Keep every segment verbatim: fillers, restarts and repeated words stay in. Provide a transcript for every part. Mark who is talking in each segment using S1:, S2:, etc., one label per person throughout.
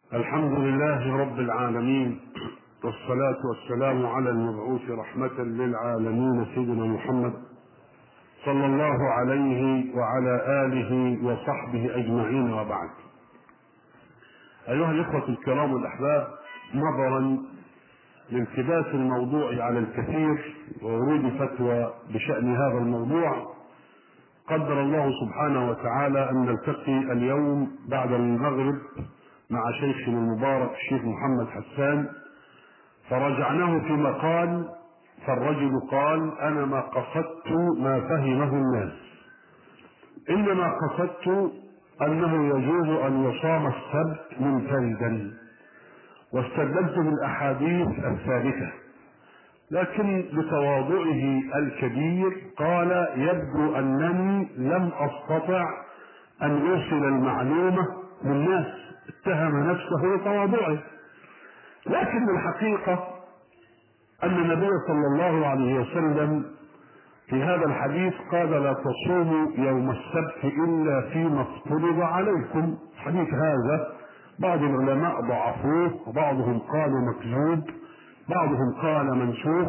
S1: الحمد لله رب العالمين، والصلاة والسلام على المبعوث رحمة للعالمين سيدنا محمد صلى الله عليه وعلى آله وصحبه أجمعين، وبعد. أيها الإخوة الكرام الأحباب، نظرا لالتباس الموضوع على الكثير وورود فتوى بشأن هذا الموضوع، قدر الله سبحانه وتعالى أن نلتقي اليوم بعد المغرب مع شيخنا المبارك الشيخ محمد حسان، فرجعناه فيما قال. فالرجل قال: أنا ما قصدت ما فهمه الناس، إنما قصدت أنه يجوز أن يصام السبت منفردا، واستدلت بالأحاديث الثابتة، لكن بتواضعه الكبير قال: يبدو أنني لم أستطع أن أوصل المعلومة للناس، اتهم نفسه بتواضعه. لكن الحقيقة أن النبي صلى الله عليه وسلم في هذا الحديث قال: لا تصوموا يوم السبت إلا فيما افترض عليكم. الحديث هذا بعض العلماء ضعفوه، وبعضهم قالوا مكذوب، بعضهم قال منسوخ،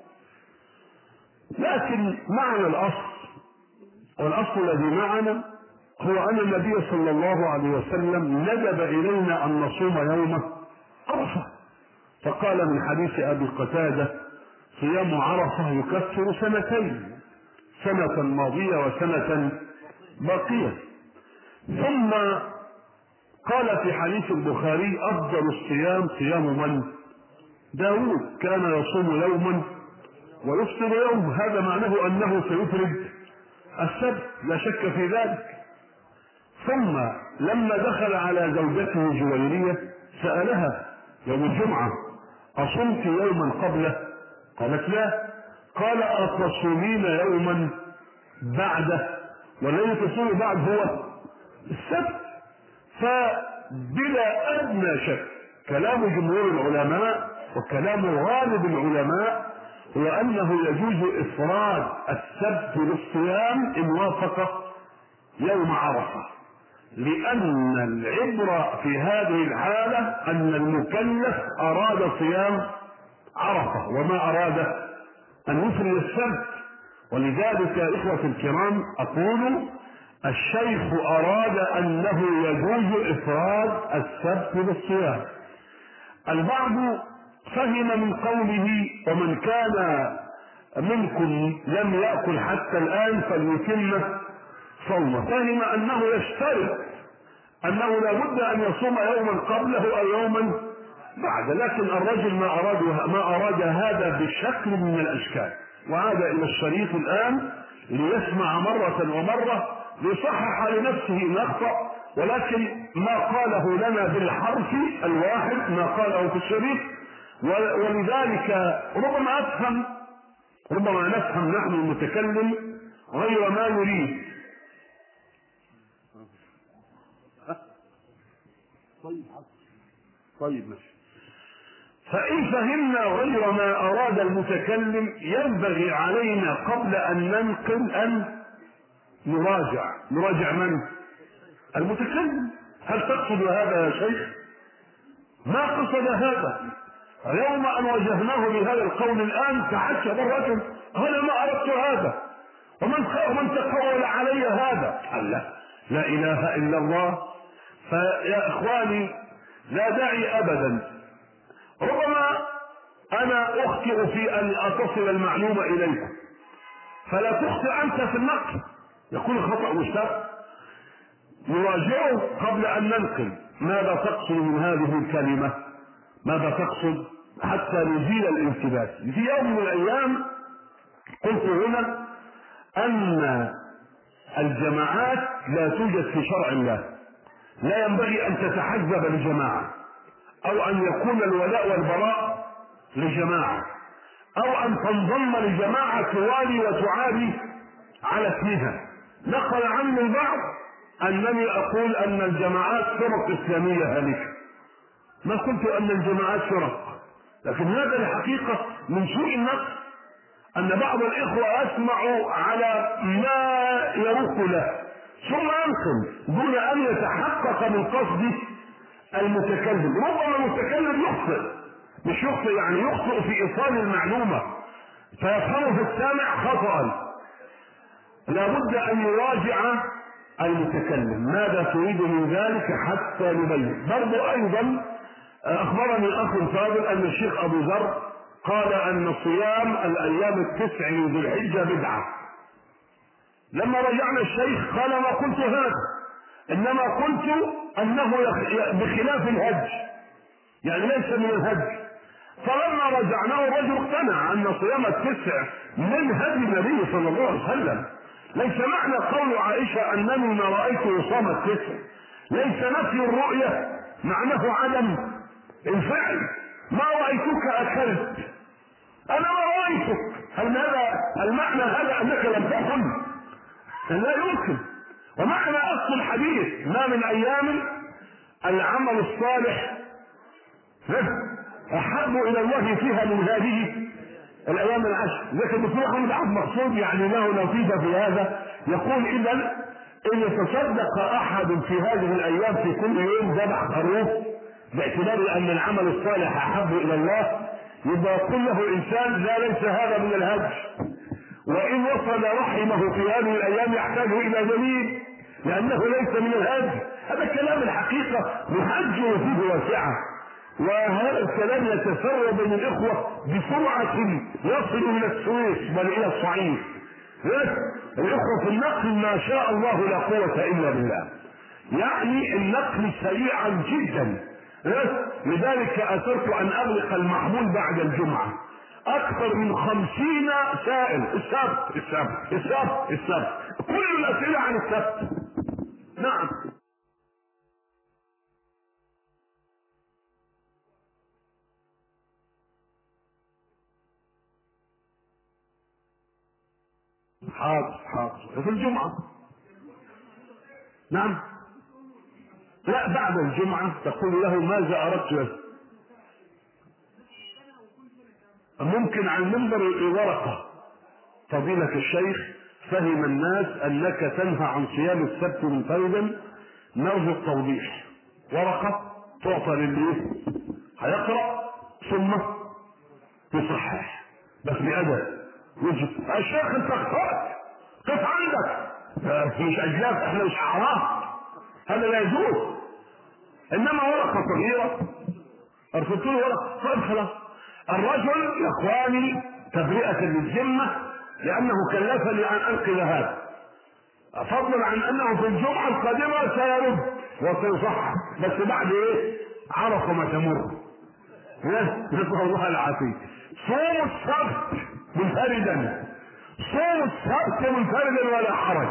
S1: لكن معنى الأصل والأصل الذي معنا هو أن النبي صلى الله عليه وسلم ندب إلينا أن نصوم يوم عرفة، فقال من حديث أبي قتادة: صيام عرفة يكفر سنتين، سنة ماضية وسنة باقية. ثم قال في حديث البخاري: أفضل الصيام صيام من؟ داود، كان يصوم يوما ويفطر يوم. هذا معناه أنه سيفرد السبت، لا شك في ذلك. ثم لما دخل على زوجته جويرية سألها يوم الجمعة: أصمت يوما قبله؟ قالت: لا. قال: أتصومين يوما بعده؟ والذي تصوم بعد هو السبت. فبلا أدنى شك كلام جمهور العلماء وكلام غالب العلماء هو أنه يجوز إفراد السبت للصيام إن وافق يوم عرفة، لأن العبرة في هذه الحالة أن المكلف أراد صيام عرفة وما أراد أن يفرد السبت. ولذلك يا إخوة الكرام أقول: الشيخ أراد أنه يجوز إفراد السبت بالصيام. البعض فهم من قوله: ومن كان منكم لم يأكل حتى الآن فليتم صومه، فهم أنه يشترط أنه لا بد أن يصوم يوما قبله أو يوما بعد. لكن الرجل ما أراد ما أراد هذا بشكل من الأشكال، وعاد إلى الشريط الآن ليسمع مرة ومرة ليصحح لنفسه إن أخطأ، ولكن ما قاله لنا بالحرف الواحد ما قاله في الشريط. ولذلك ربما أفهم ربما نفهم نحن المتكلم غير ما نريد. طيب طيب ماشي. فإن فهمنا غير ما أراد المتكلم ينبغي علينا قبل أن ننقل أن نراجع نراجع من؟ المتكلم. هل تقصد هذا يا شيخ؟ ما قصد هذا. يوم أن وجهناه بهذا القول الآن تعجب الرجل: أنا ما أردت هذا، ومن ومن تقول علي هذا؟ قال: لا لا إله إلا الله. فيا إخواني لا داعي أبدا. ربما أنا أخطئ في أن أتصل المعلومة إليكم، فلا تخطئ أنت في النقل، يكون الخطأ مشترك. نراجعه قبل أن ننقل. ماذا تقصد من هذه الكلمة؟ ماذا تقصد؟ حتى نزيل الالتباس. في يوم من الأيام قلت هنا أن الجماعات لا توجد في شرع الله، لا ينبغي أن تتحزب لجماعة، أو أن يكون الولاء والبراء لجماعة، أو أن تنضم لجماعة توالي وتعادي على اسمها. نقل عني البعض أنني أقول أن الجماعات فرق إسلامية هالكة. ما قلت أن الجماعات فرق، لكن هذا الحقيقة من سوء النقل أن بعض الإخوة يسمعوا على ما يروق له ثم ينقل دون أن يتحقق من قصده المتكلم. ربما المتكلم يخطئ، مش يخطئ يعني يخطئ في ايصال المعلومه فيفهمه في السامع خطأ. لابد ان يراجع المتكلم ماذا تريد من ذلك حتى نبين. برضو ايضا اخبرني اخ فاضل ان الشيخ ابو ذر قال ان صيام الايام التسع من ذي الحجه بدعه. لما رجعنا الشيخ قال ما قلت هذا، انما قلت انه بخلاف الهج، يعني ليس من الهج. فلما رجعناه الرجل اقتنع ان صيام التسع من هدي النبي صلى الله عليه وسلم. ليس معنى قول عائشه انني ما رايته صام التسع ليس نفي الرؤيه معناه عدم الفعل. ما رايتك اكلت، انا ما رايتك. هل هذا المعنى هذا انك لم تاكل؟ لا يمكن. ومعنى اصل الحديث ما من ايام العمل الصالح احب الى الله فيها من هذه الايام العشر. لكن الدكتور محمد عبد المقصود يعني له نتيجه في هذا، يقول اذا ان يتصدق احد في هذه الايام في كل يوم ذبح خروف باعتبار ان العمل الصالح احب الى الله، يبقى يقول له انسان لا ليس هذا من الهج، وان وصل رحمه في هذه الايام يحتاج الى دليل لانه ليس من الهج. هذا كلام الحقيقه محج وفيه واسعه، وهذا الكلام يتسرب بين الاخوه بسرعه يصل الى السويس بل الى الصعيد. الاخوه في النقل ما شاء الله لا قوه الا بالله، يعني النقل سريعا جدا. لذلك اثرت ان اغلق المحمول بعد الجمعه. اكثر من خمسين سائل السبت السبت السبت السبت كل الاسئله عن السبت. نعم حاضر حاضر في الجمعة. نعم لا بعد الجمعة تقول له ماذا أردت له. ممكن عن منبر ورقة فضيلة الشيخ فهم الناس أنك تنهى عن صيام السبت منفردا نرجو التوضيح. ورقة تعطى للي هيقرأ ثم تصحح بس بأدب. يجب الشيخ انت اخطأت قف عندك مش اجلاف احنا مش اعراف هذا لا يجوز. انما ورقه صغيره ارسلت له ورقه طيب خلاص. الرجل يا اخواني تبرئه للذمه لانه كلفني ان انقذ هذا، فضلا عن انه في الجمعه القادمه سيرد وسيصحح بس بعد ايه عرف ما تمر. نسال الله العافيه. صوم السبت منفردا، صوم السبت منفردا ولا حرج.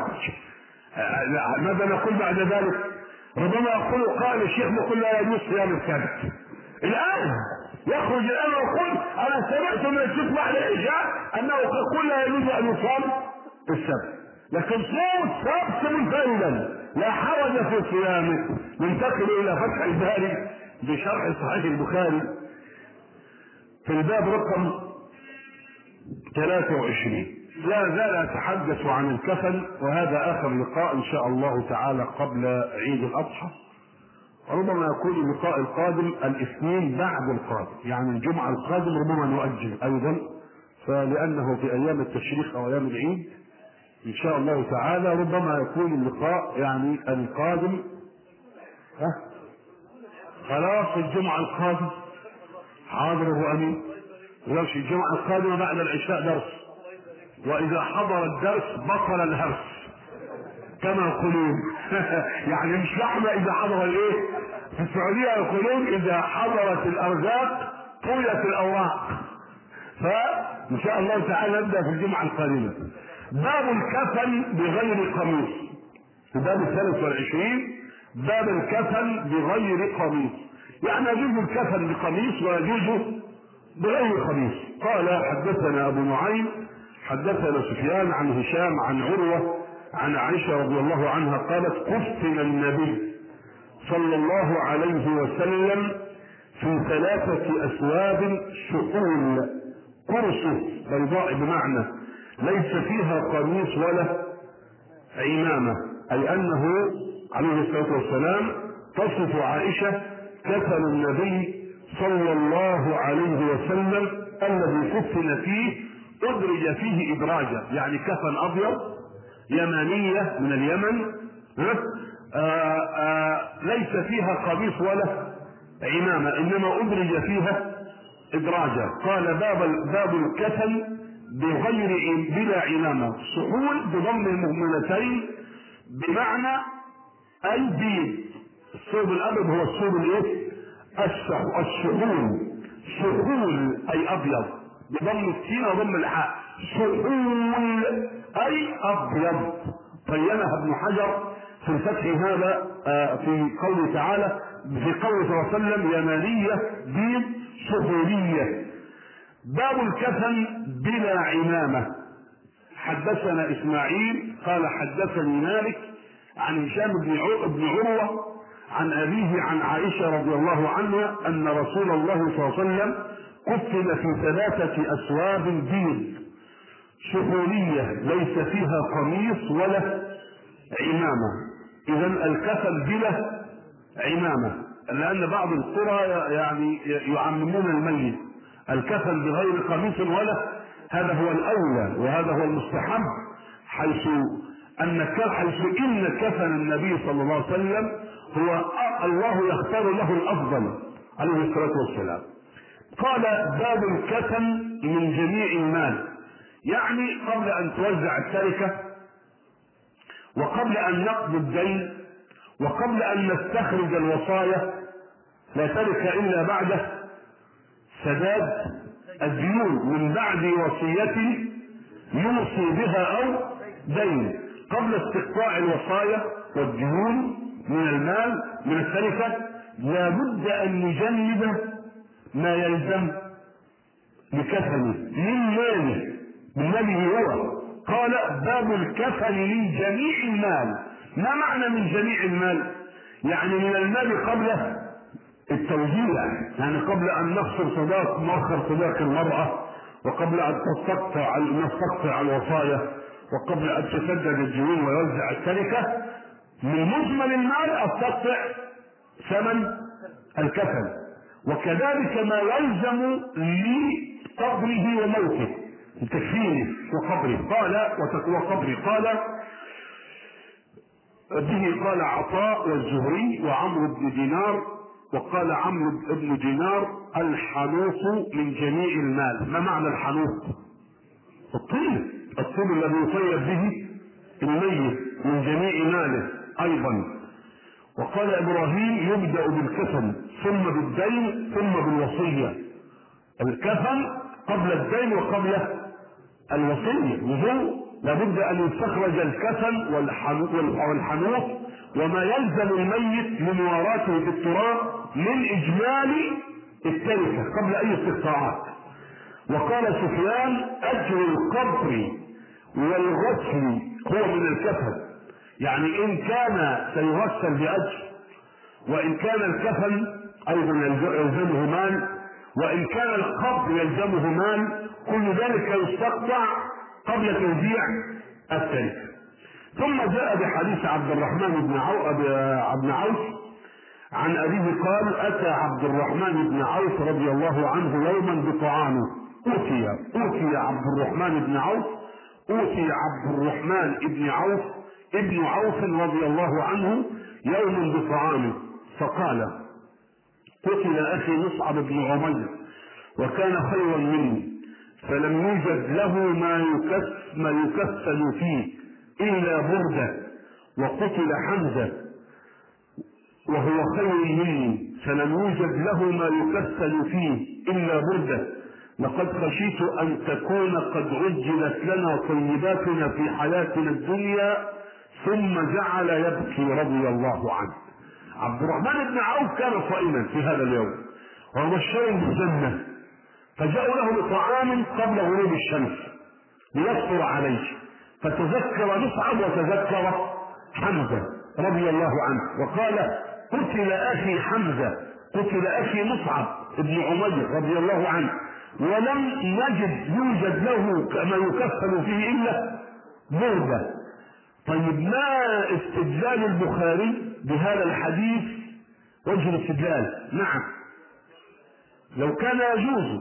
S1: ماذا نقول بعد ذلك؟ ربما يقول قال الشيخ نقول لا يجوز صيام السبت. الان يخرج الان ويقول انا سمعت من الشيخ بعد العشاء انه يقول لا يجوز ان يصام السبت، لكن صوم السبت منفردا لا حرج في صيامه. ننتقل الى فتح الباري بشرح صحيح البخاري في الباب رقم ثلاثة وعشرين. لا زال أتحدث عن الكفن، وهذا آخر لقاء إن شاء الله تعالى قبل عيد الأضحى. ربما يكون اللقاء القادم الاثنين بعد القادم، يعني الجمعة القادم ربما نؤجل أيضا، فلأنه في أيام التشريق أو أيام العيد إن شاء الله تعالى ربما يكون اللقاء يعني القادم. ها خلاص الجمعة القادم حاضر أبو أمين. ولوش الجمعة القادمة بعد العشاء درس، وإذا حضر الدرس بطل الهرس كما يقولون. يعني مش لحظة إذا حضر الإيه؟ في السعودية يقولون إذا حضرت الأرزاق طويت الأوراق. فإن شاء الله تعالى نبدأ في الجمعة القادمة. باب الكفن بغير قميص، الباب الثالث والعشرين باب الكفن بغير قميص، يعني يجوز الكفن بقميص ويجوز بغير قميص. قال حدثنا ابو نعيم حدثنا سفيان عن هشام عن عروه عن عائشه رضي الله عنها قالت كفن النبي صلى الله عليه وسلم في ثلاثه اثواب شحول قرص بيضاء بمعنى ليس فيها قميص ولا عمامه، اي انه عليه الصلاه والسلام تصف عائشه كفن النبي صلى الله عليه وسلم الذي كفن فيه أدرج فيه إدراجا، يعني كفن أبيض يمانية من اليمن، آآ آآ ليس فيها قميص ولا عمامة، إنما أدرج فيها إدراجا. قال باب باب الكفن بغير بلا عمامة، سحول بضم المهملتين بمعنى البيض. الثوب الأبيض هو الثوب الإيه؟ السحول، سحول أي أبيض بضم السين وضم الحاء، سحول أي أبيض. بينها ابن حجر في الفتح هذا في قوله تعالى، في قوله صلى الله عليه وسلم يمانية بيض سحولية. باب الكفن بلا عمامة. حدثنا إسماعيل قال حدثني مالك عن هشام بن عروة عن أبيه عن عائشة رضي الله عنها أن رسول الله صلى الله عليه وسلم كفن في ثلاثة أثواب بيض سحولية ليس فيها قميص ولا عمامة. إذن الكفن بلا عمامة، لأن بعض القرى يعني يعممون الميت. الكفن بغير قميص ولا، هذا هو الأولى وهذا هو المستحب، حيث أن حيث إن كفن النبي صلى الله عليه وسلم هو الله يختار له الأفضل عليه الصلاة والسلام. قال باب الكفن من جميع المال، يعني قبل أن توزع التركة، وقبل أن نقضي الدين، وقبل أن نستخرج الوصايا، لا ترك إلا بعد سداد الديون، من بعد وصية يوصي بها أو دين. قبل استقطاع الوصايا والديون من المال من التركة لا بد أن نجنب ما يلزم لكفنه من ماله، من ماله هو. قال باب الكفن من جميع المال. ما معنى من جميع المال؟ يعني من المال قبل التوزيع، يعني قبل أن نخسر صداق مؤخر صداق المرأة، وقبل أن تستقطع نستقطع الوصايا، وقبل أن تسدد الديون ويوزع التركة، من مجمل المال استقطع ثمن الكفن، وكذلك ما يلزم لقبره وموته، لتكفينه وقبره. قال وقبره قال به قال عطاء والزهري وعمرو بن دينار، وقال عمرو بن دينار الحنوط من جميع المال. ما معنى الحنوط؟ الطيب، الطيب الذي يطيب به الميت من جميع ماله ايضا. وقال ابراهيم يبدأ بالكفن ثم بالدين ثم بالوصية. الكفن قبل الدين وقبل الوصية، وهو لابد ان يستخرج الكفن والحنوط وما يلزم الميت لمواراته بالتراب من اجمالي التركة قبل اي استقطاعات. وقال سفيان اجر القبر والغسل هو من الكفن، يعني ان كان سيغسل باجر، وان كان الكفن ايضا يلزمه مال، وان كان القبر يلزمه مال، كل ذلك يستقطع قبل توزيع التركة. ثم جاء بحديث عبد الرحمن بن عوف عن أبيه قال أتى عبد الرحمن بن عوف رضي الله عنه يوما بطعامه. أوتي أوتي عبد الرحمن بن عوف أوتي عبد الرحمن بن عوف ابن عوف رضي الله عنه يوما بطعامه، فقال قتل أخي مصعب بن عمير وكان خيرا مني، فلم يوجد له ما يكف ما يكفن فيه إلا بردة، وقتل حمزة وهو خير مني، فلم يوجد له ما يكفن فيه إلا بردة، لقد خشيت أن تكون قد عجلت لنا طيباتنا في حياتنا الدنيا. ثم جعل يبكي رضي الله عنه. عبد الرحمن بن عوف كان صائما في هذا اليوم ومبشر بالجنة، فجاءوا له بطعام قبل غروب الشمس ليفطر عليه، فتذكر مصعب وتذكر حمزة رضي الله عنه، وقال قتل أخي حمزة، قتل أخي مصعب بن عمير رضي الله عنه، ولم نجد يوجد له ما يكفن فيه إلا بردة. طيب ما استدلال البخاري بهذا الحديث وجه الاستدلال. نعم، لو كان يجوز،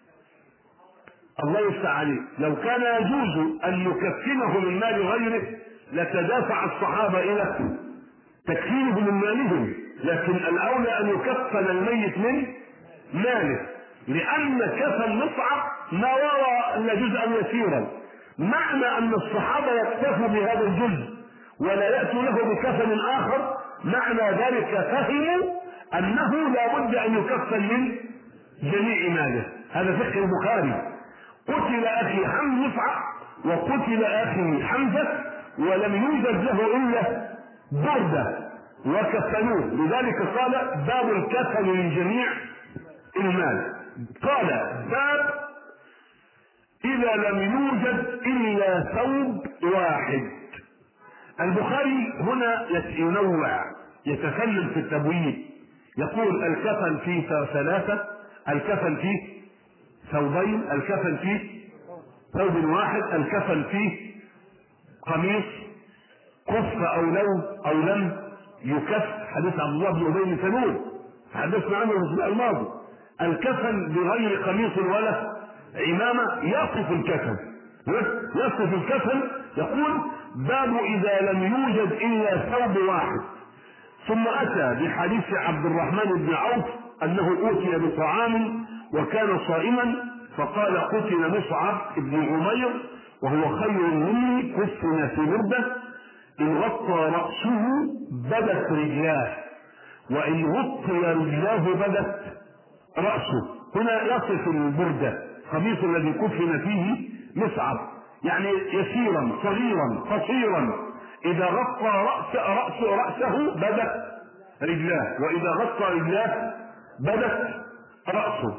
S1: الله يفتح عليه، لو كان يجوز ان يكفنه من مال غيره لتدافع الصحابه الى تكفينه من مالهم، لكن الاولى ان يكفن الميت من ماله، لان كفن مصعب ما وراء الا جزءا يسيرا. معنى ان الصحابه يكتفوا بهذا الجزء ولا ياتوا له بكفن اخر، معنى ذلك فهموا انه لا بد ان يكفن من جميع ماله. هذا فقه البخاري. قتل اخي حمزه مصعب وقتل اخي حمزه ولم يوجد له الا برده وكفنوه، لذلك قال باب الكفن من جميع المال. قال باب اذا لم يوجد الا ثوب واحد. البخاري هنا ينوع، يتكلم في التبويب، يقول الكفن فيه ثلاثه، الكفن فيه ثوبين، الكفن فيه ثوب واحد، الكفن فيه قميص كف او لو او لم يكف، حديث عبد الله بن ابي بن سلول حدثنا عنه الاسبوع الماضي. الكفن بغير قميص ولا عمامه يصف الكفن، يصف الكفن. يقول باب اذا لم يوجد الا ثوب واحد. ثم اتى بحديث عبد الرحمن بن عوف انه اوتي بطعام وكان صائما فقال قتل مصعب بن عمير وهو خير مني كفن في برده ان غطى راسه بدت رجلاه وان غطي رجلاه بدت راسه. هنا يصف البرده، القميص الذي كفن فيه مصعب، يعني يسيرا صغيرا قصيرا، اذا غطى رأس رأس رأسه بدت رجلاه واذا غطى رجلاه بدت رأسه.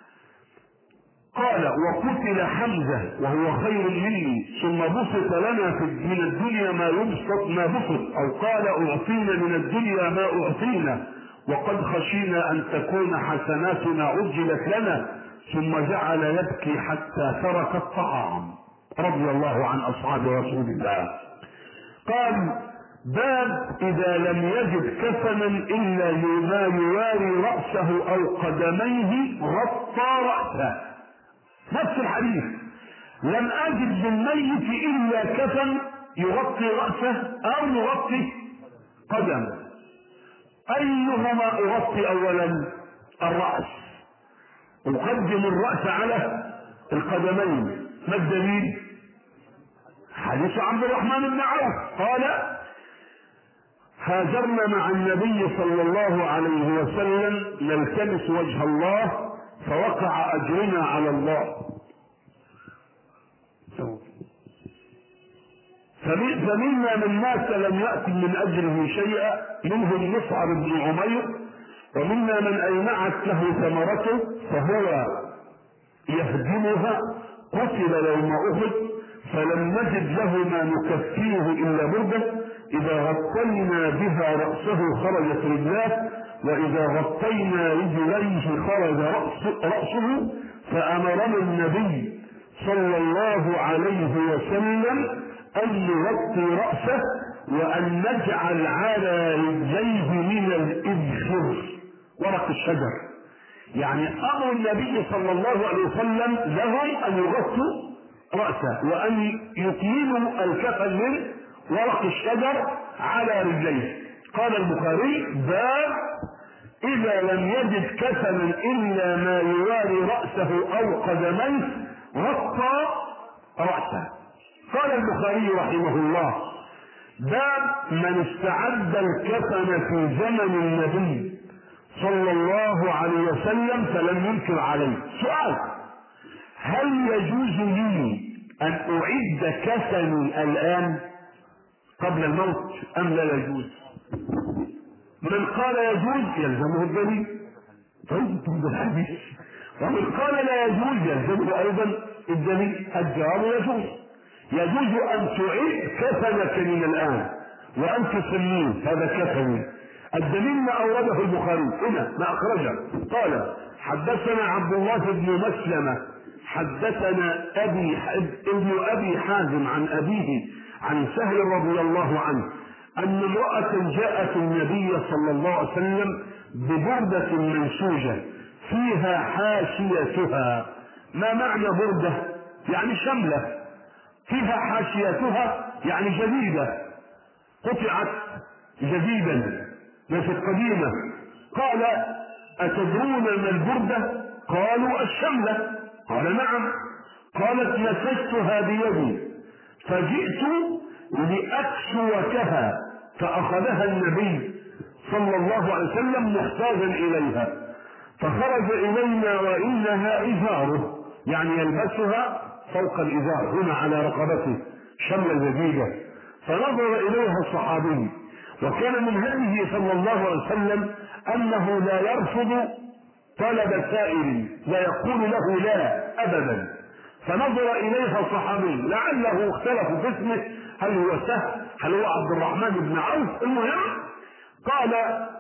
S1: قال وقتل حمزة وهو خير مني ثم بسط لنا من الدنيا ما يبسط ما بسط، او قال اعطينا من الدنيا ما اعطينا وقد خشينا ان تكون حسناتنا عجلت لنا، ثم جعل يبكي حتى ترك الطعام رضي الله عن اصحاب رسول الله. قال باب اذا لم يجد كفنا الا ما يواري رأسه او قدميه غطى رأسه. نفس الحديث، لم اجد بالميت الا كفن يغطي رأسه او يغطي قدمه، ايهما اغطي اولا؟ الرأس، اقدم الرأس على القدمين. ما الدليل؟ حديث عبد الرحمن بن عوف قال هاجرنا مع النبي صلى الله عليه وسلم نلتمس وجه الله فوقع اجرنا على الله، فمنا من مات لم يأكل من اجره شيئا منهم مصعب بن عمير، ومنا من اينعت له ثمرته فهو يهدمها قتل يوم احد فلم نجد له ما نكفيه الا برده اذا غطينا بها رأسه خرجت رجلاه واذا غطينا رجليه خرج رأسه، فامرنا النبي صلى الله عليه وسلم ان نغطي رأسه وان نجعل على رجليه من الابخر ورق الشجر. يعني امر النبي صلى الله عليه وسلم لهم ان يغطوا رأسه وان يطيلوا الكفن من ورق الشجر على رجليه. قال البخاري باب اذا لم يجد كفنا الا ما يواري رأسه او قدميه غطى رأسه. قال البخاري رحمه الله باب من استعد الكفن في زمن النبي صلى الله عليه وسلم فلم ينكر عليه. سؤال: هل يجوز لي ان اعد كفني الان قبل الموت ام لا يجوز؟ من قال يجوز يلزمه الدليل، طيب الحديث، ومن قال لا يجوز يلزمه ايضا الدليل. الجواب يجوز. يجوز ان تعيد كفنك من الان وان تسميه هذا كفني. الدليل ما اورده البخاري هنا ما اخرجه. قال حدثنا عبد الله بن مسلمة حدثنا ابي ابن ابي حازم عن ابيه عن سهل رضي الله عنه ان امرأة جاءت النبي صلى الله عليه وسلم ببردة منسوجة فيها حاشيتها. ما معنى بردة؟ يعني شملة فيها حاشيتها، يعني جديدة، قطعت جديدا ليست قديمة. قال أتدرون ما البردة؟ قالوا الشملة. قال نعم. قالت نسجتها بيدي فجئت لأكسوتها فأخذها النبي صلى الله عليه وسلم محتاجا إليها فخرج إلينا وإنها إزاره، يعني يلبسها فوق الإزار هنا على رقبته شملة جديدة. فنظر إليها الصحابي، وكان من هديه صلى الله عليه وسلم أنه لا يرفض طلب سائل، لا يقول له لا أبدا. فنظر إليها الصحابي لعله اختلفوا في اسمه، هل هو سهل، هل هو عبد الرحمن بن عوف، المهم قال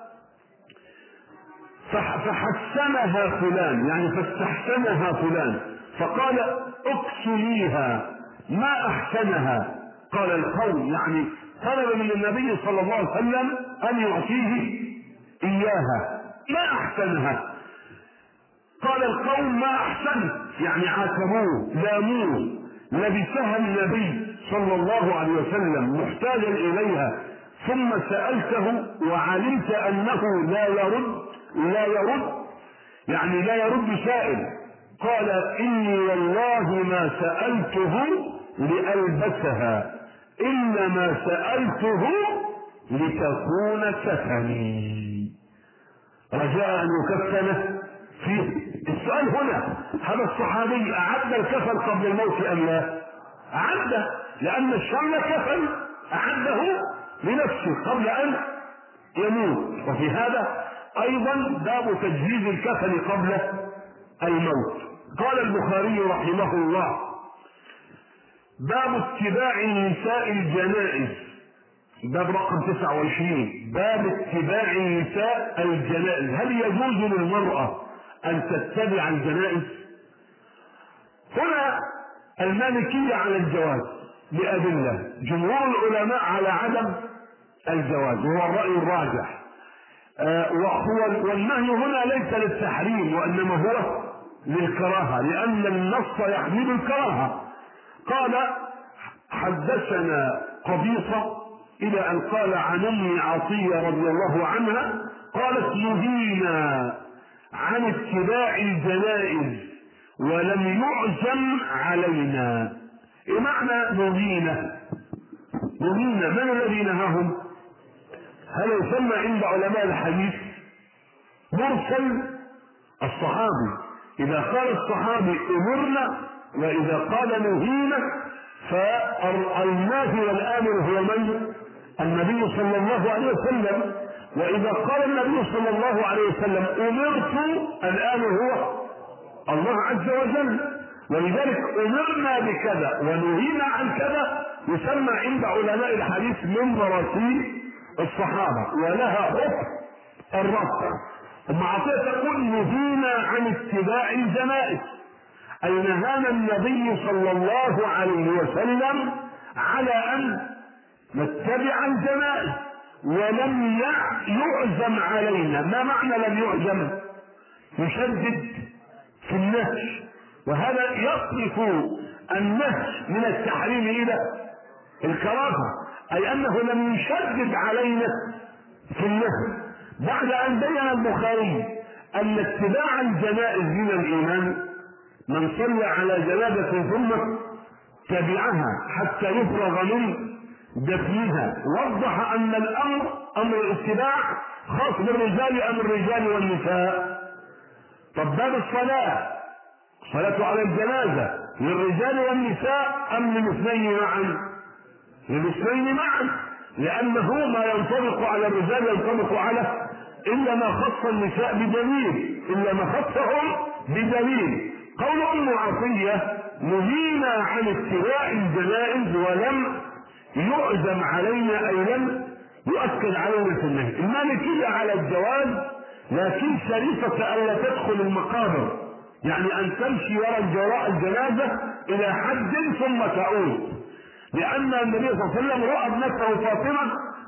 S1: فحسنها فلان، يعني فاستحسنها فلان، فقال اكسليها ما احسنها. قال القوم، يعني طلب من النبي صلى الله عليه وسلم ان يعطيه اياها، ما احسنها. قال القوم ما احسنت، يعني عاتبوه لاموه. لبسها النبي صلى الله عليه وسلم محتاجا اليها ثم سألته وعلمت انه لا يرد لا يرد يعني لا يرد سائل. قال اني والله ما سألته لألبسها انما سألته لتكون كفني، رجاء ان يكفنه فيه. السؤال هنا، هذا الصحابي اعد الكفن قبل الموت ام لا؟ اعده، لان الشمل كفن اعده لنفسه قبل ان يموت. وفي هذا ايضا باب تجهيز الكفن قبل الموت. قال البخاري رحمه الله باب اتباع نساء الجنائز، باب رقم تسعة وعشرين، باب اتباع نساء الجنائز. هل يجوز للمرأة ان تتبع الجنائز؟ هنا المالكية على الجواز بأدلة، جمهور العلماء على عدم الجواز وهو الرأي الراجح. آه والنهي هنا ليس للتحريم وإنما هو للكراهة، لأن النص يحمل الكراهة. قال حدثنا قبيصة إلى أن قال عن أم عطية رضي الله عنها قالت نهينا عن اتباع الجنائز ولم يعزم علينا. إيه معنى نهينا؟ نهينا من الذي نهاهم؟ هل يسمى عند علماء الحديث مرسل الصحابي؟ إذا قال الصحابي أمرنا وإذا قال نهينا فالناهي والآمر هو من؟ النبي صلى الله عليه وسلم. وإذا قال النبي صلى الله عليه وسلم أمرت، الآمر هو الله عز وجل. ولذلك أمرنا بكذا ونهينا عن كذا يسمى عند علماء الحديث من مراسيل الصحابة ولها حكم الرفع. ثم عطية تقول نهينا عن اتباع الجنائز، أي نهانا النبي صلى الله عليه وسلم على أن نتبع الجنائز ولم يعزم علينا. ما معنى لم يعزم؟ يشدد في النهي، وهذا يصرف النهي من التحريم إلى الكراهة، أي أنه لم يشدد علينا في النهي. بعد أن بين البخاري أن اتباع الجنائز من الإيمان، من صلى على جنازة ثم تبعها حتى يفرغ من دفنها، وضح أن الأمر أمر الاتباع خاص بالرجال أم الرجال والنساء؟ طب باب الصلاة، الصلاة على الجنازة للرجال والنساء أم للاثنين معا؟ للاثنين معا، لأنه ما ينطبق على الرجال ينطبق على إلا ما خص النساء بدليل، إلا ما خصهم بدليل. قول أم عطية نهينا عن اتباع الجنائز ولم يعزم علينا، أي لم يؤكد علينا في النهي. المالكية على الجواز، لكن شريطة ألا تدخل المقابر، يعني أن تمشي وراء الجنازة إلى حد ثم تعود، لأن النبي صلى الله عليه وسلم رأى ابنته فاطمة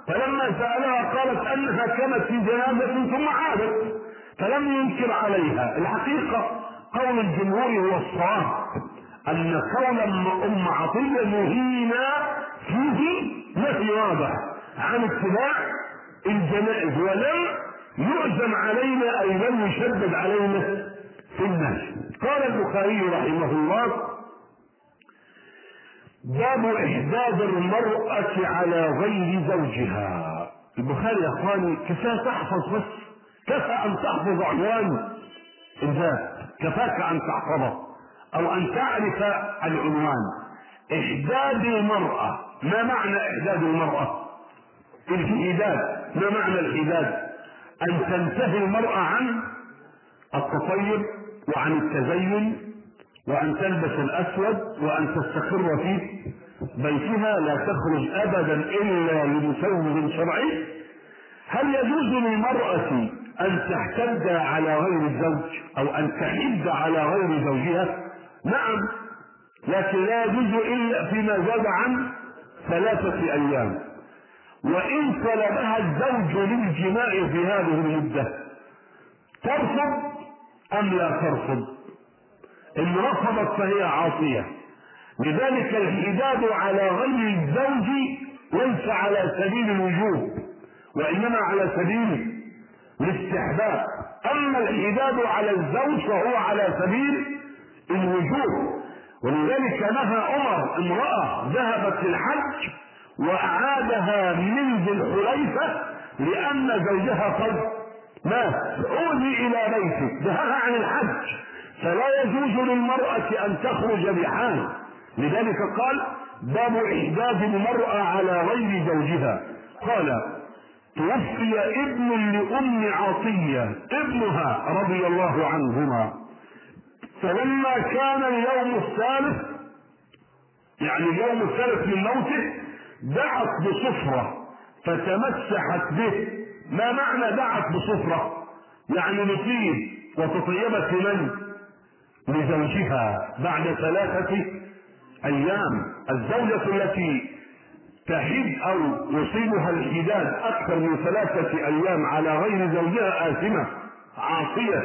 S1: فلما سألها قالت أنها كانت في جنازة ثم عادت، فلم ينكر عليها. الحقيقة قول الجمهور هو الصواب، أن قول أم عطية نهينا فيه نهي واضح عن اتباع الجنائز، ولم يعزم علينا أي لم يشدد علينا في النهي. قال البخاري رحمه الله: باب إحداد المرأة على غير زوجها. البخاري يا اخواني كفاية تحفظ، بس كفى أن تحفظ عنوان الباب، كفاك أن تحفظه أو أن تعرف العنوان. إحداد المرأة، ما معنى إحداد المرأة؟ الحداد، ما معنى الحداد؟ أن تنتهي المرأة عن التطيب وعن التزين وأن تلبس الأسود وأن تستقر في بيتها، لا تخرج أبدا إلا لمسوغ شرعي. هل يجوز للمرأة أن تحتد على غير الزوج أو أن تحد على غير زوجها؟ نعم، لكن لا يجوز إلا فيما زاد عن ثلاثة أيام. وإن طلبها الزوج للجماع في هذه المدة ترفض أم لا ترفض؟ إن رفضت فهي عاصية. لذلك الحداد على غير الزوج ليس على سبيل الوجوب، وإنما على سبيل الاستحباب. أما الحداد على الزوج فهو على سبيل الوجوب. ولذلك نهى عمر امرأة ذهبت للحج وأعادها من ذي الحليفة لأن زوجها قد مات، عودي إلى بيتك، نهاها عن الحج، فلا يجوز للمرأة أن تخرج بحال. لذلك قال: باب إحداد المرأة على غير زوجها. قال: توفي ابن لأم عطية ابنها رضي الله عنهما، فلما كان اليوم الثالث، يعني اليوم الثالث من موته، دعت بصفرة فتمسحت به. ما معنى دعت بصفرة؟ يعني نطيب وتطيبت لمن؟ لزوجها بعد ثلاثة أيام. الزوجة التي تحد أو يصيبها الحداد أكثر من ثلاثة أيام على غير زوجها آثمة عاصية.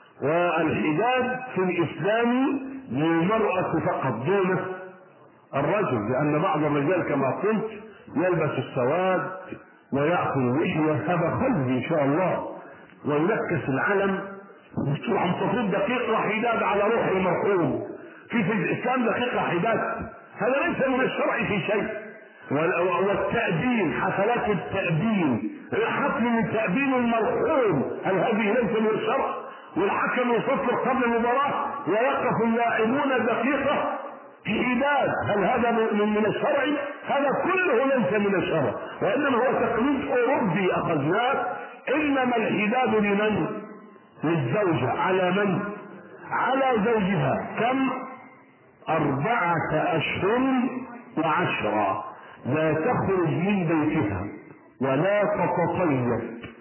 S1: والحداد في الإسلام للمرأة فقط دون الرجل، لأن بعض الرجال كما قلت يلبس السواد ويأكل اللحية، هذا خلف إن شاء الله، وينكس العلم عن تفريط دقيقة حداد على روح المرحوم. في في الإسلام دقيقة حداد، هذا ليس من الشرع في شيء. والتأبين، حفلات التأبين، الحفل من تأبين المرحوم، هل هذه ليس من الشرع؟ والحكم يصفر قبل المباراة ويقف اللاعبون دقيقة في حداد، هل هذا من الشرع؟ هذا كله ليس من الشرع، وإنما هو تقليد أوروبي أخذناه. إنما الحداد لمن؟ للزوجة. على من؟ على زوجها. كم؟ أربعة أشهر وعشرة. لا تخرج من بيتها ولا تتطيب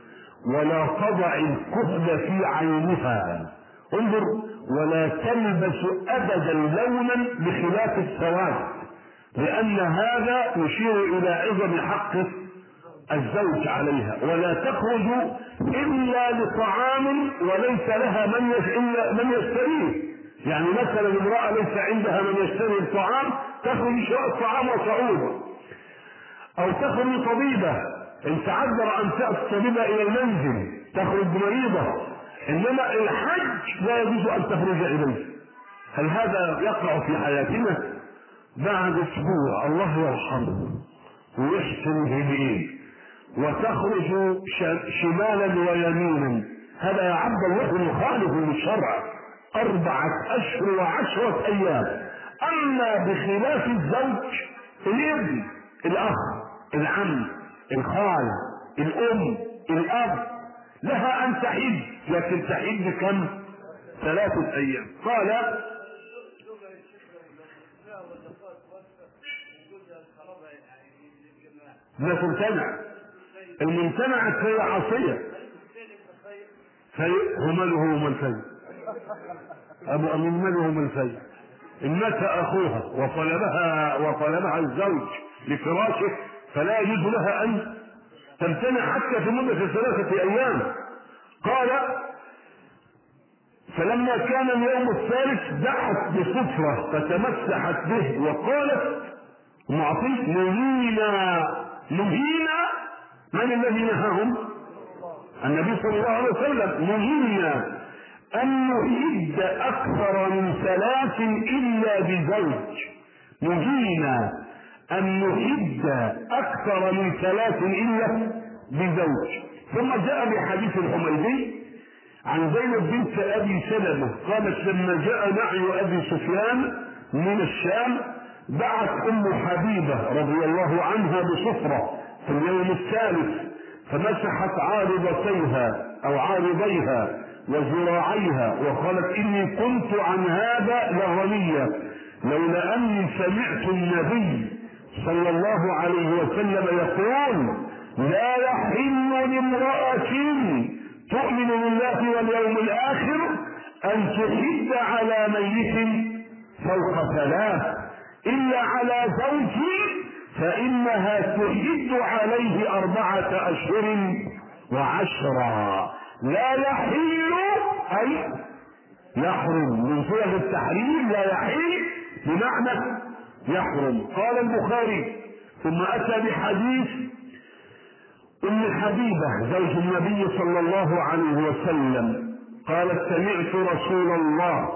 S1: ولا تضع الكحل في عينها، انظر، ولا تلبس أبدا لونا بخلاف السواد، لأن هذا يشير إلى عظم حق الزوج عليها. ولا تخرج إلا لطعام وليس لها من إلا من يشتريه، يعني مثلا امرأة ليس عندها من يشتري الطعام تخرج شراء الطعام وتعود، أو تخرج طبيبة إن تعذر أن تأتي الطبيبة إلى المنزل تخرج مريضة. إنما الحج لا يجوز أن تخرج إليه. هل هذا يقع في حياتنا؟ بعد أسبوع الله يرحمه ويحسن إليه وتخرج شمالا ويمينا، هذا يا عبد الله مخالف للشرع. أربعة أشهر وعشرة أيام. أما بخلاف الزوج، الابن، الأخ، العم، الخال، الأم، الأب، لها أن تحج، لكن تحج كم؟ ثلاثة أيام. قال: لا تمتنع، الممتنعة هي عصية. فماله من الفي أبو أمين ماله من الفي إن مات أخوها وطلبها وطلبها الزوج لفراشه فلا يجوز لها أن تمتنع حتى في مدة ثلاثة أيام. قال فلما كان اليوم الثالث دعت بصفرة فتمسحت به وقالت معطيك نهينا نهينا. من الذي نهاهم؟ النبي صلى الله عليه وسلم. نهينا أن نهد أكثر من ثلاث إلا بزوج. نهينا أن نهد أكثر من ثلاث إلا بزوج. ثم جاء بحديث الحميدي عن زينب بنت أبي سلمة قالت لما جاء نعي أبي سفيان من الشام دعت أم حبيبة رضي الله عنها بصفرة في اليوم الثالث فمسحت عارضتيها أو عارضيها وذراعيها وقالت إني كنت عن هذا لغنية لولا أني سمعت النبي صلى الله عليه وسلم يقول لا يحل لامرأة تؤمن بالله واليوم الآخر أن تحد على ميت فوق ثلاث إلا على زوج فإنها تحد عليه أربعة أشهر وعشرا. لا يحل أي يحرم من صيغ التحريم. لا يحل بمعنى يحرم. قال البخاري ثم أتى بحديث أم حبيبة زوج النبي صلى الله عليه وسلم قالت سمعت رسول الله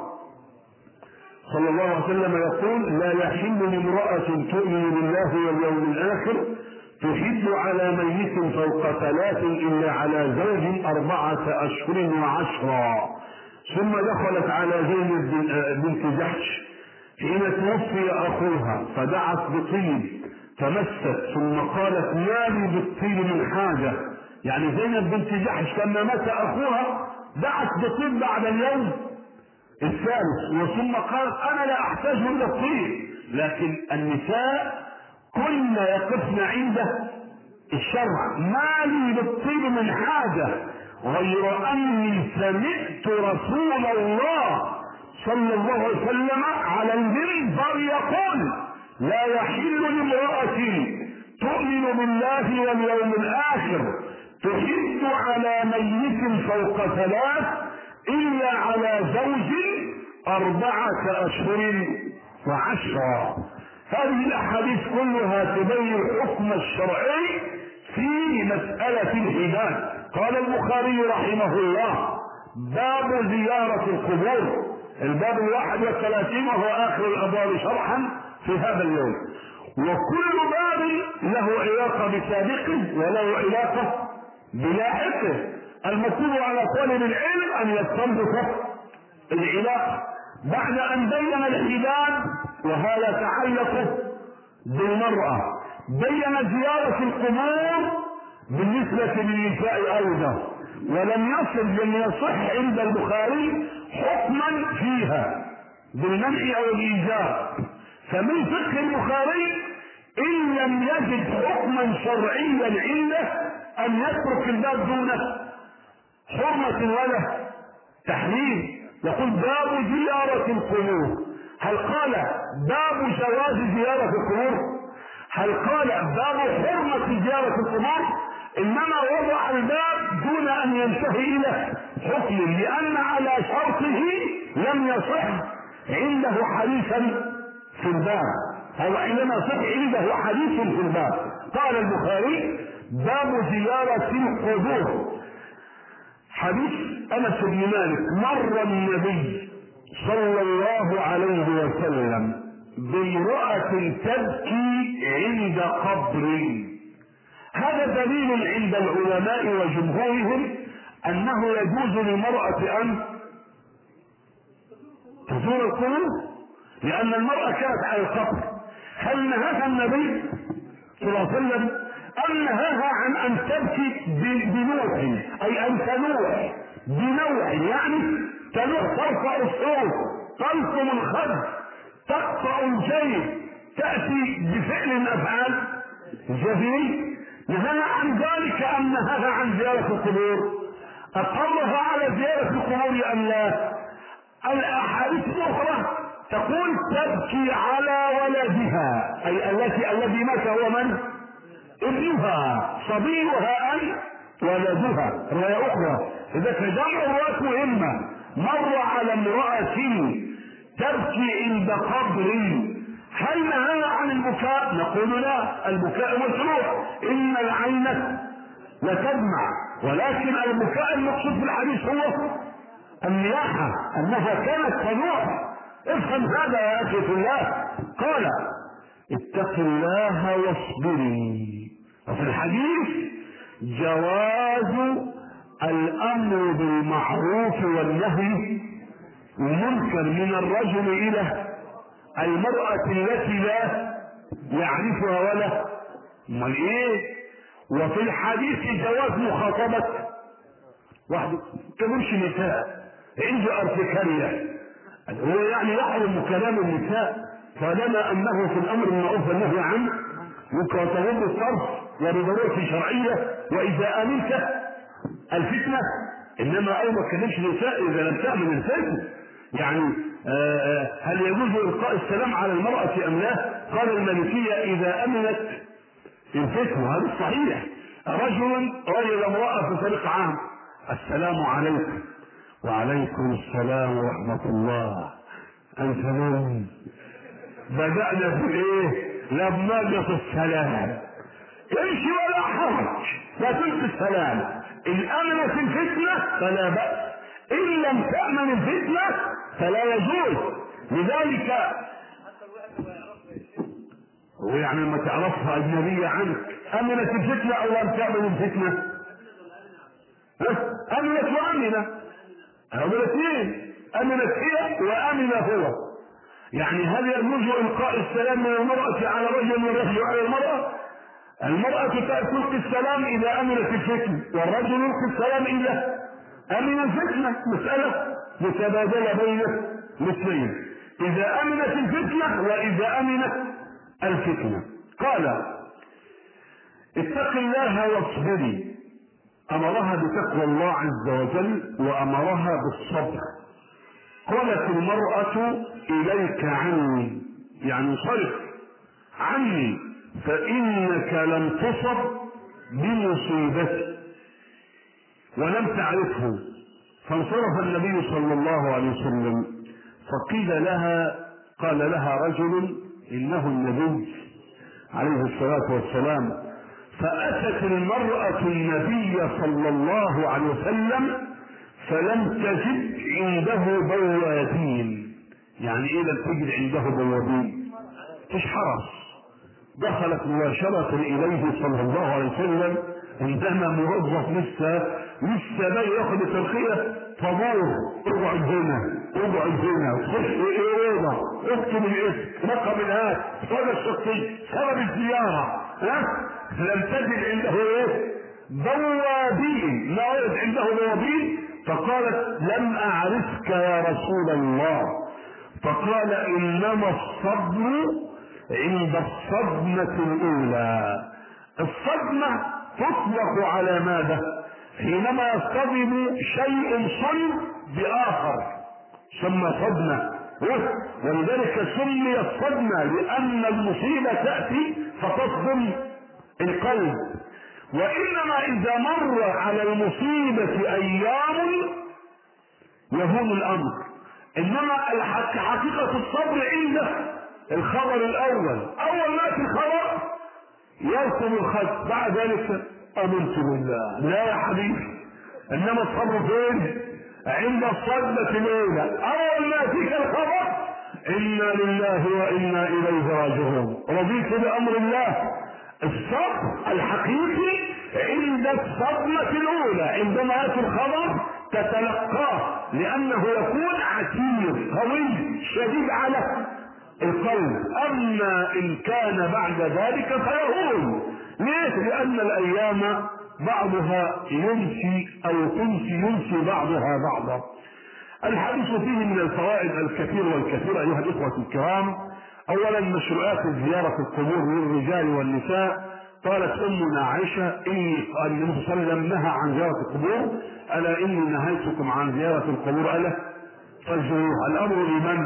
S1: صلى الله عليه وسلم يقول لا يحل لامرأة تؤمن بالله واليوم الآخر تحد على ميت فوق ثلاث إلا على زوج أربعة أشهر وعشرا. ثم دخلت على زينب بنت جحش حين توفي أخوها فدعت بطيب فمست ثم قالت ما لي بالطيب من حاجة. يعني زينب بنت جحش لما مات أخوها دعت بطيب بعد اليوم الثالث وثم قالت أنا لا أحتاج إلى الطيب. لكن النساء كن يقفن عند الشرع ما لي بالطيب من حاجة غير أني سمعت رسول الله صلى الله عليه وسلم على المنبر يقول لا يحل لامرأة تؤمن بالله واليوم الآخر تحد على ميت فوق ثلاث إلا على زوج أربعة أشهر وعشرة. هذه الأحاديث كلها تبين الحكم الشرعي في مسألة الحداد. قال البخاري رحمه الله باب زيارة القبور الباب الواحد والثلاثين وهو آخر الأبواب شرحا في هذا اليوم. وكل باب له علاقة بسابقه وله علاقة بلاحقه. المطلوب على طالب العلم أن يستنبط العلاقة بعد أن بين الحداد وهذا يتعلق بالمرأة بين زيارة القبور بالنسبة للنساء أيضا ولم يصل لم يصح عند البخاري حكما فيها بالمنع أو الإيجاب. فمن فقه البخاري إن لم يجد حكما شرعيا عنده أن يترك الباب دون حرمة ولا تحريم. يقول باب زيارة القبور. هل قال باب جواز زيارة القبور؟ هل قال باب حرمة زيارة القبور؟ إنما وضع الباب دون أن ينتهي إلى حكم لأن على شرطه لم يصح عنده حديثا في الباب. هو عندما صح عنده حديث في الباب. قال البخاري باب زيارة القبور. حديث أنس بن مالك مر النبي صلى الله عليه وسلم بامرأة تبكي عند قبر. هذا دليل عند العلماء وجمهورهم أنه يجوز للمرأة أن تزور القبور لأن المرأة كانت على القبر. هل نهاها النبي صلى الله عليه وسلم أم نهاها عن أن تبكي بنوع أي أن تنوح بنوع يعني تنوح ترفع الصوت تلطم الخد تقطع الجيب تأتي بفعل من أفعال جهيل؟ نهاها عن ذلك أم نهاها عن زيارة القبور؟ أقرها على زيارة القبور أم لا؟ الأحاديث الأخرى تقول تبكي على ولدها أي التي الذي مات هو من؟ ابنها صبيها أم ولدها. رواية أخرى إذا جمع روايات مهمة. مر على امرأة تبكي عند قبر، هل نهى عن البكاء؟ نقول لا، البكاء مشروع، إن العين لتدمع، ولكن البكاء المقصود في الحديث هو النياحة، أنها كانت تنوح. افهم هذا يا أخي في الله. قال اتق الله واصبري. وفي الحديث جواز الأمر بالمعروف والنهي المنكر من الرجل إلى المرأة التي لا يعرفها ولا امال ايه. وفي الحديث جواز مخاطبة واحد كمش نساء عنده ارتكارية، هو يعني يحرم كلام النساء طالما انه في الامر المعروف والنهي عنه مكاتبه الصرف وبضروره شرعيه. واذا امنت الفتنه، انما اول ما كلمش نساء اذا لم تامن الفتنه. يعني آآ آآ هل يجوز القاء السلام على المراه ام لا؟ قال المالكيه اذا امنت الفتنه، هذا الصحيح. رجل رجل امراه في طريق عام، السلام عليكم. وعليكم السلام ورحمه الله. انت من؟ بدأنا في ايه؟ لبنجة السلام، امشي ولا حرج، لا تلقي السلام. ان امنت الفتنة فلا بأس، ان لم تأمن الفتنة فلا يجوز. لذلك هو يعني لما تعرفها اجنبية عنك، امنت الفتنة او لم تأمن الفتنة؟ امنت وامنة، امنت ايه؟ امنت هي وامن هو. يعني هل يجوز القاء السلام من المرأة على رجل والرجل على المرأة؟ المرأة تلقي السلام اذا امنت الفتنة، والرجل يلقي السلام اذا امن الفتنة. مسألة متبادلة بين الاثنين، اذا امنت الفتنة واذا امنت الفتنة. قال اتق الله واصبري، امرها بتقوى الله عز وجل وامرها بالصبر. قالت المرأة اليك عني، يعني صرف عني فانك لم تصب بمصيبتي ولم تعرفه. فانصرف النبي صلى الله عليه وسلم، فقيل لها قال لها رجل انه النبي عليه الصلاة والسلام. فاتت المرأة النبي صلى الله عليه وسلم فلم تجد عنده بوابين. يعني ايه لم تجد عنده بوابين؟ مش حرس. دخلت مباشرة اليه صلى الله عليه وسلم عندما موظف لسه لسه بقى ياخد الترقية. طابور، اقعد هنا اقعد هنا، خش ايه اوضه، اكتب الاسم، رقم الهات، صدى الشخصي، سبب الزيارة. ها لم تجد عنده ايه؟ بوابين. ما وجد عنده بوابين. فقالت لم اعرفك يا رسول الله. فقال انما الصدمة عند الصدمة الاولى. الصدمة تطلق على ماذا؟ حينما يصطدم شيء صلب باخر ثم صدمة، ولذلك سمي الصدمة لان المصيبة تأتي فتصدم القلب. وانما اذا مر على المصيبة ايام يهون الامر. انما حقيقة الصبر عند الخبر الاول، اول ما في الخبر يرسم الخط، بعد ذلك امنت بالله. لا يا حبيبي، انما الصبر فين؟ عند الصدمة الاولى. اول ما فيك الخبر انا لله وانا اليه راجعون، رضيت بامر الله. الصبر الحقيقي عند الصدمة الاولى، عندما ياتي الخبر تتلقاه، لانه يكون عسير قوي شديد على القلب. اما ان كان بعد ذلك فيهون. ليه؟ لان الايام بعضها ينسي او تنسي ينسي بعضها بعضا. الحديث فيه من الفوائد الكثير والكثير ايها الاخوة الكرام. اولا مشروعات زيارة القبور للرجال والنساء. قالت امنا عائشة اني النبي صلى الله عليه وسلم نهى عن زيارة القبور، الا اني نهيتكم عن زيارة القبور الا فزوروها. الامر لمن؟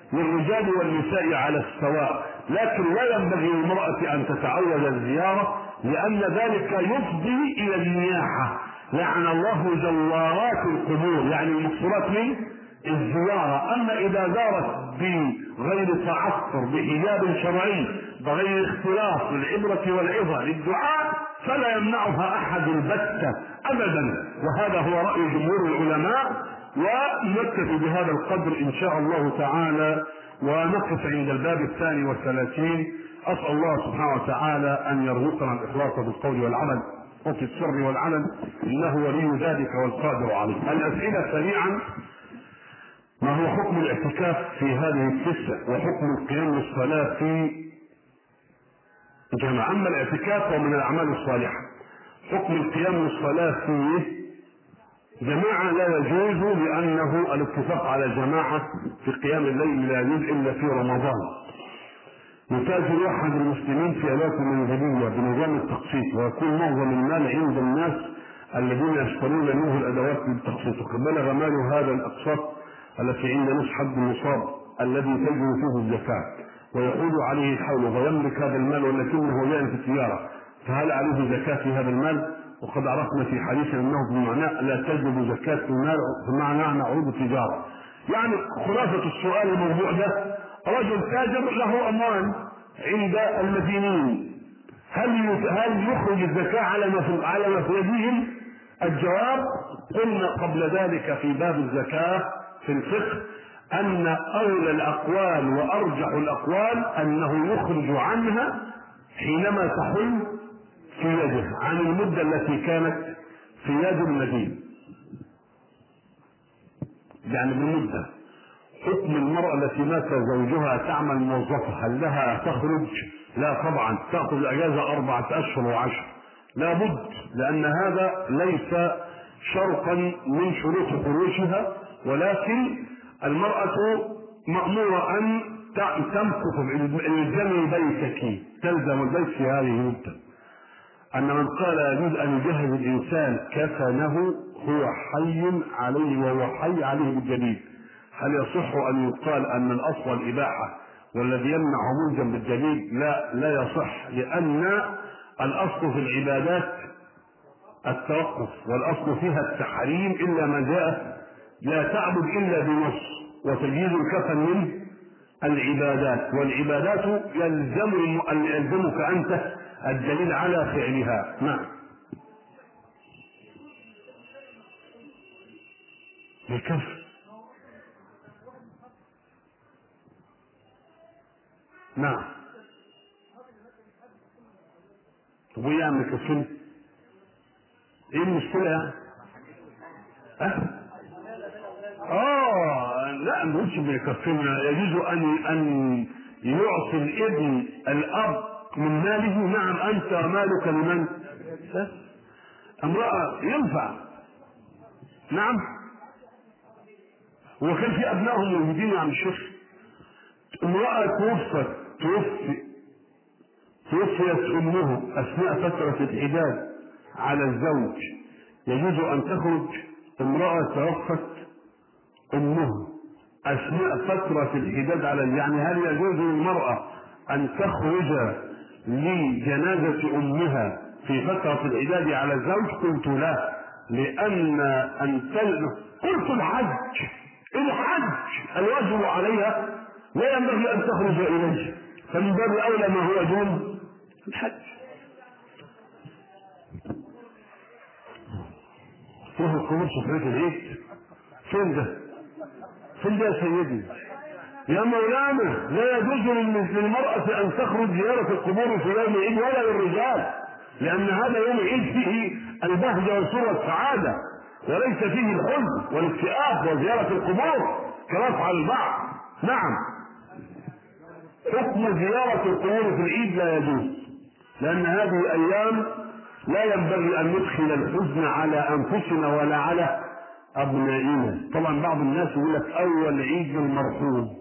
S1: للرجال والنساء على السواء، لكن لا ينبغي للمرأة ان تتعود الزيارة لأن ذلك يفضي إلى النياحة. لعن الله زوارات القبور، يعني المكثرات من الزيارة. أما إذا زارت بغير تعثر بحجاب شرعي بغير اختلاف للعبرة والعظة للدعاء فلا يمنعها أحد البتة أبدا، وهذا هو رأي جمهور العلماء. ونكتفي بهذا القدر إن شاء الله تعالى، ونقف عند الباب الثاني والثلاثين. أسأل الله سبحانه وتعالى أن يرزقنا الإخلاص بالقول والعمل وفي السر والعلن، إنه ولي ذلك والقادر عليه. الأسئلة سريعا: ما هو حكم الاعتكاف في هذه التسع، وحكم القيام للصلاة في جماعة؟ أما الاعتكاف ومن الأعمال الصالحة، حكم القيام للصلاة في جماعة لا يجوز، لأنه الاتفاق على جماعة في قيام الليل لا يجوز إلا في رمضان. يتاجر أحد المسلمين في آلات منزلية بنظام التقسيط، ويكون معظم المال عند الناس الذين يشترون منه الأدوات للتقسيط، وقد بلغ مال هذا الأقساط التي عند نصف حد النصاب الذي تجري فيه الزكاة، ويحول عليه الحول ويملك هذا المال ولكنه يعمل في التجارة، فهل عليه زكاة في هذا المال؟ وقد عرفنا في حديث أنه بمعنى لا تجب زكاة المال بمعنى عروض التجارة. يعني خلاصة السؤال الموضوع ده: رجل تاجر له أموال عند المدينين، هل هل يخرج الزكاة على ما على ما في يدهم؟ الجواب: قلنا قبل ذلك في باب الزكاة في الفقه أن أولى الأقوال وأرجح الأقوال أنه يخرج عنها حينما تحل في يده عن المدة التي كانت في يد المدين، يعني بالمدة. حكم المرأة التي مات زوجها تعمل موظفة، هل لها تخرج؟ لا طبعا، تأخذ الأجازة أربعة أشهر وعشر، لا بد، لأن هذا ليس شرطا من شروط خروجها، ولكن المرأة مأمورة أن تمكث الزم بيتك، تلزم البيت في هذه المدة. أن من قال يجوز أن يجهز الإنسان كفنه هو حي عليه وهو حي عليه بالدليل، هل يصح أن يقال أن الأصل الإباحة والذي يمنع ملزم بالدليل؟ لا، لا يصح، لأن الأصل في العبادات التوقف، والأصل فيها التحريم إلا ما جاء، لا تعبد إلا بنص، وتجهيز الكفن من العبادات، والعبادات يلزم يلزمك أنت الدليل على فعلها. نعم. بالكفر. نعم. طب ويعمل كفن؟ ايه المشكلة؟ أه؟ اه لا مش بيكفرنا. يجوز ان ان يعطي الابن الاب من ماله. نعم. انت مالك لمن؟ امرأة ينفع. نعم. وكان في ابنائهم موجودين عن الشيخ. امرأة توفت توفي توفيت امه اثناء فترة الحداد على الزوج، يجوز ان تخرج؟ امرأة توفت امه اثناء فترة الحداد على، يعني هل يجوز للمرأة ان تخرج لجنازة امها في فترة الحداد على الزوج؟ قلت لا، لان ان تل... قلت الحج الحج الواجب عليها لا ينبغي ان تخرج اليه، فمن باب اولى ما هو دون الحج. فيه القبور سفرية العيد؟ فين ده؟ فين ده يا سيدي؟ يا مولانا لا يجوز للمرأة ان تخرج زيارة القبور في يوم العيد ولا للرجال، لان هذا يوم العيد فيه البهجة والسرور والسعادة، وليس فيه الحزن والاكتئاب وزيارة القبور كما يفعل البعض. نعم. حكم زيارة القبور في العيد لا يجوز، لأن هذه الأيام لا ينبغي أن ندخل الحزن على أنفسنا ولا على أبنائنا. طبعا بعض الناس يقول لك أول عيد للمرحوم،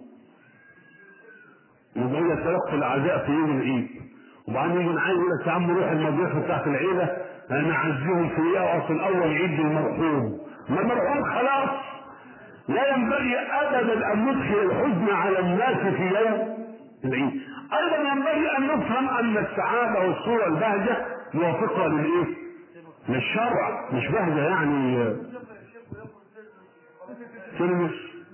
S1: يبقى يتلقى العزاء في يوم العيد، وبعدين يجي معايا يقول لك يا عم روح المضيفة بتاعت العيلة أنا أعزهم في إياه، أصل أول عيد للمرحوم. ما المرحوم خلاص. لا ينبغي أبدا أن ندخل الحزن على الناس في يوم العيد. أيضا ينبغي أن نفهم أن السعادة والسرور والبهجة موافقة للايه؟ للشرع، مش جاهزة يعني تلمس.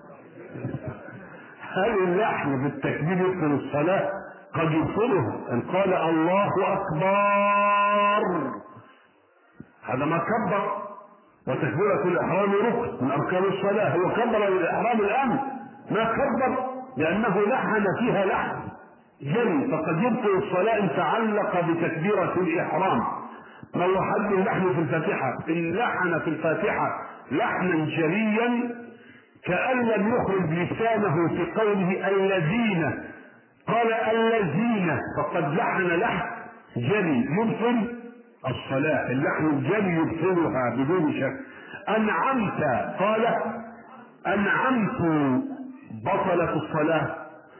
S1: هل اللحن بالتكبير يبطل الصلاة؟ قد يبطله ان قال الله اكبر، هذا ما كبر، وتكبيرة الإحرام ركن من أركان الصلاة. هو كبر الإحرام الآن؟ ما كبر، لأنه لحن فيها لحن جري، فقد يبطل الصلاة إن تعلق بتكبيرة الإحرام. ما هو حد اللحن في الفاتحة؟ إن لحن في الفاتحة لحنا جريا كأن لم يخرج لسانه في قوله الذين، قال الذين، فقد لحن لحن جري يبطل الصلاة. اللحن الجري يبطلها بدون شك. أنعمت، قال أنعمت، بطلت الصلاة.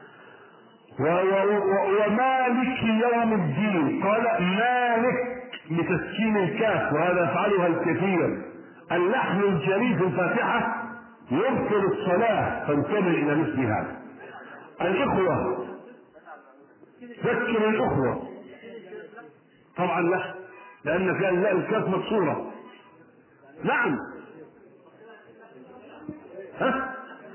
S1: ومالك يوم الدين، قال مالك بتسكين الكاف، وهذا يفعلها الكثير. اللحن الجري في الفاتحة يبطل الصلاة، فانتبه إلى مثل هذا. الإخوة، ذكر الأخوة، طبعا لا، لأن كان لا الكاف مكسورة. نعم، ها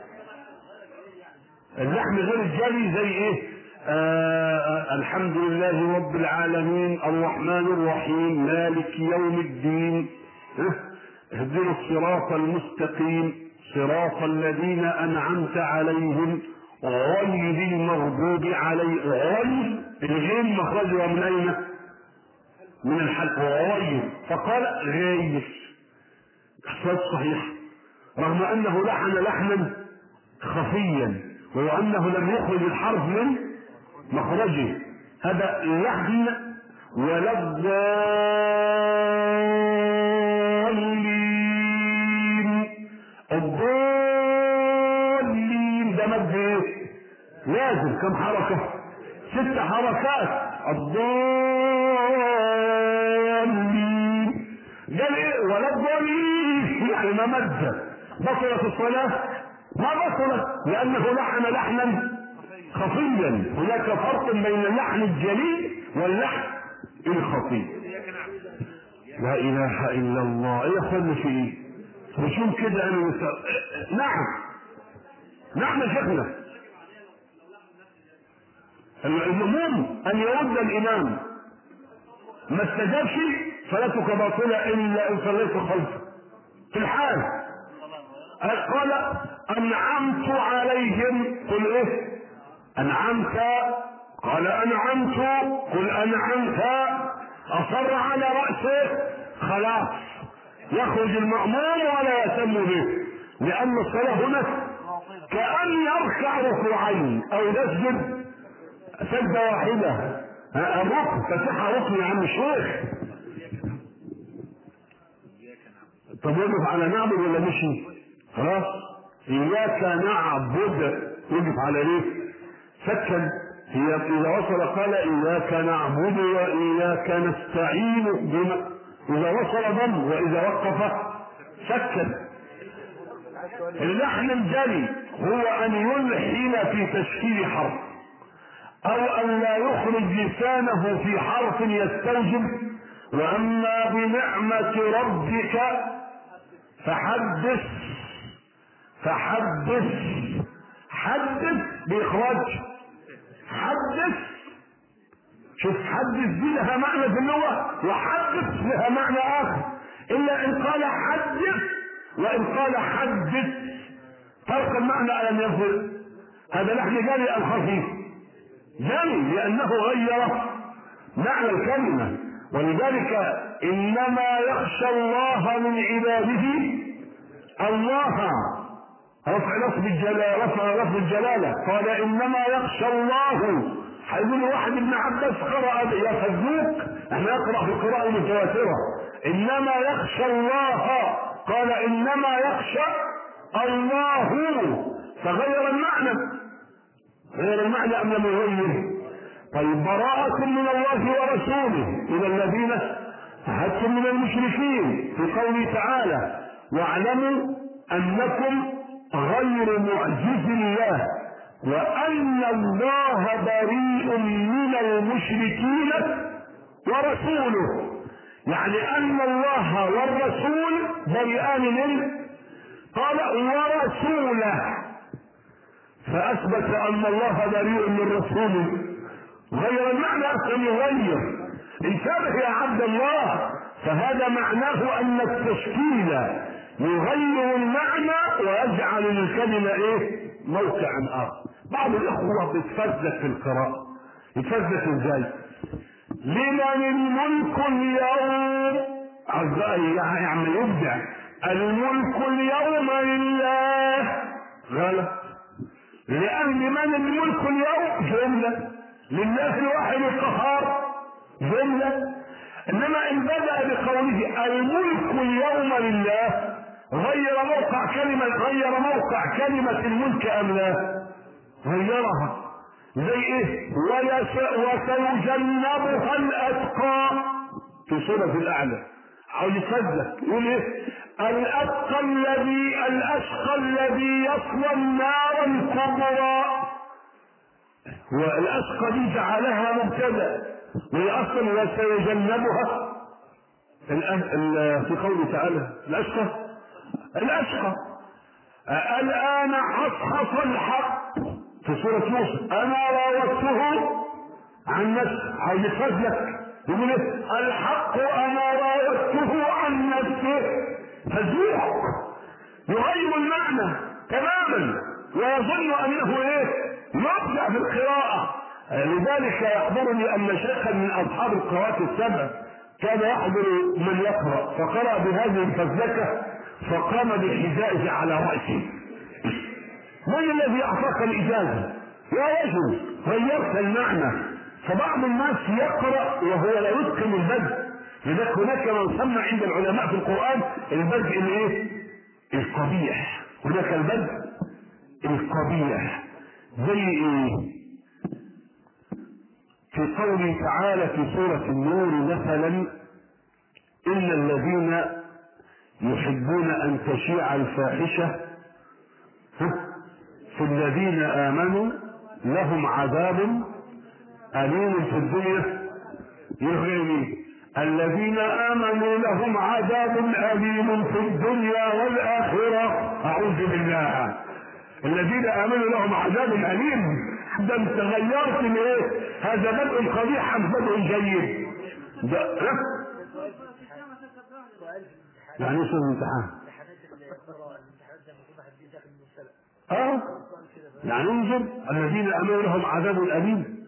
S1: اللحن غير الجري زي ايه؟ آه الحمد لله رب العالمين الرحمن الرحيم مالك يوم الدين، اهدنا الصراط المستقيم صراط الذين أنعمت عليهم غير المغضوب عليهم. غير الغين مخرجها من أين؟ من الحلق، غير، فقال غير، إحساس صحيح، رغم أنه لحن لحنا خفيا، وهو أنه لم يخرج الحرف من مخرجه. هذا لحن. ولا الضالين، الضالين ده مد ايه؟ لازم كم حركة؟ ست حركات. الضالين قال ايه؟ ولا الضالين يعني ما مد. بطلت الصلاة؟ ما بطلت، لأنه لحن لحنا خفيا. هناك فرق بين اللحن الجلي واللحن الخفي. لا إله إلا الله. إيه يخل في إيه؟ وشوف كده أنا مثال. نعم نعم يا شيخنا، المأموم أن يرد الإمام، ما استجابش صلاتك باطلة إلا إن صليت خلفه في الحال. قال أنعمت عليهم، قل إيه؟ أنعمت، قال أنعمت، قل أنعمت. أصر على رأسه، خلاص يخرج المأموم ولا يهتم به، لأن الصلاة هنا كأن يركع ركوعين أو يسجد سجدة واحدة. الركن فتحها ركن يا عم الشيخ. طب يقف على نعبد ولا مشي؟ خلاص إياك نعبد، يقف على ايه؟ سكن. هي إذا وصل قال إياك نعبد وإياك نستعين بما، إذا وصل ضم، وإذا وقف سكن. اللحن الجلي هو أن يلحن في تشكيل حرف، أو أن لا يخرج لسانه في حرف يستوجب. وأما بنعمة ربك فحدث، فحدث، حدث بإخراج حدث. شوف حدث دي لها معنى في اللغة، وحدث لها معنى آخر، إلا إن قال حدث وإن قال حدث فرق المعنى ألم يفرق. هذا لحن جاري أم خفيف؟ جاري، لأنه غير معنى الكلمة. ولذلك إنما يخشى الله من عباده الله، رفع لفظ الجلالة، رفع لفظ الجلالة، قال إنما يخشى الله. هيقول واحد ابن عباس قرأ يا فزوق، احنا نقرأ في القراءة المتواترة إنما يخشى الله، قال إنما يخشى الله، فغير المعنى. غير المعنى أم لم يغيره؟ طيب براءة من الله ورسوله إلى الذين عاهدتم من المشركين، في قوله تعالى واعلموا أنكم غير معجز الله وأن الله بريء من المشركين ورسوله، يعني ان الله والرسول بريئان منه. قال ورسوله، فاثبت ان الله بريء من رسوله، غير المعنى اصلا يغير. انتبه يا عبد الله، فهذا معناه ان التشكيل يغير المعنى ويجعل للكلمه ايه؟ موقعا اخر. بعض الاخوه بيتفزلك في القراءه. يتفزلك ازاي؟ لمن الملك اليوم، اعزائي يعني يبدع، الملك اليوم لله. غلط، لان من الملك اليوم جمله، لله الواحد القهار جمله. انما ان بدأ بقوله الملك اليوم لله غير موقع كلمة، غير موقع كلمة الملك ام لا؟ غيرها. زي ايه؟ وسيجنبها الاتقى في سورة الاعلى. عاوز يصدق يقول ايه؟ الاتقى الذي الاشقى الذي يصلى النار الكبرى. والاشقى دي جعلها مبتدا، وهي اصلا وسيجنبها في قوله تعالى الاشقى. الاشقى الان حصحص الحق في سورة يوسف، انا راودته عن نفسه. عايز يفزلك يقول ايه؟ الحق انا راودته عن نفسه. فزوق يغير المعنى تماما ويظن انه ايه؟ يبدع في القراءة. لذلك يحضرني ان شيخا من اصحاب القراءات السبع كان يحضر من يقرأ، فقرأ بهذه الفزلكة فقام بالحجائز على رأسه. من الذي اعطاك الاجازة يا رجل؟ غيرت المعنى. فبعض الناس يقرأ وهو لا يتقن البدء. لذلك هناك من سمى عند العلماء في القرآن البدء الايه؟ القبيح. هناك البدء القبيح. زي ايه؟ في قوله تعالى في سورة النور مثلا: إن الذين يحبون أن تشيع الفاحشة في الذين آمنوا لهم عذاب أليم في الدنيا. يغني الذين آمنوا لهم عذاب أليم في الدنيا والآخرة. أعوذ بالله. الذين آمنوا لهم عذاب أليم. ده انت غيرت من ايه؟ هذا بدء قبيح ام بدء جيد؟ ده يعني ايش الامتحان؟ اه يعني انظر الذين امنوا لهم عذاب اليم.